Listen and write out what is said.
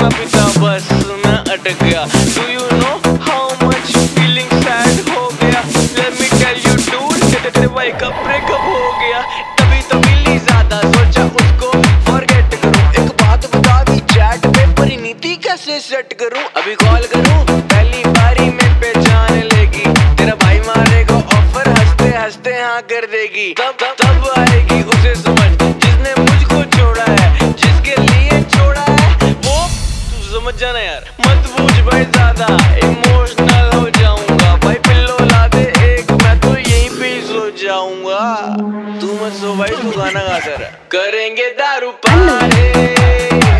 ना पीता बस मैं अटक गया। Do you know how much feeling sad हो गया? Let me tell you dude, तेरे भाई का ब्रेकअप हो गया। तभी तो मिली ज्यादा, सोचा उसको फॉरगेट करूं। एक बात बता दी चैट पे परिणीति कैसे सेट करूं? अभी कॉल करूं पहली बारी में पहचान लेगी। तेरा भाई मारेगा ऑफर, हंसते हंसते हाँ कर देगी। तब आएगी उसे समझ जिसने मुझको छोड़ा है, जिसके लिए छोड़ा है वो तू समझ जाना यार। मत पूछ भाई ज्यादा, इमोशनल हो जाऊंगा। भाई पिल्लो ला दे एक, मैं तो यहीं पे ही सो जाऊंगा। तू मत सो भाई, तू गाना गा कर। करेंगे दारू पारे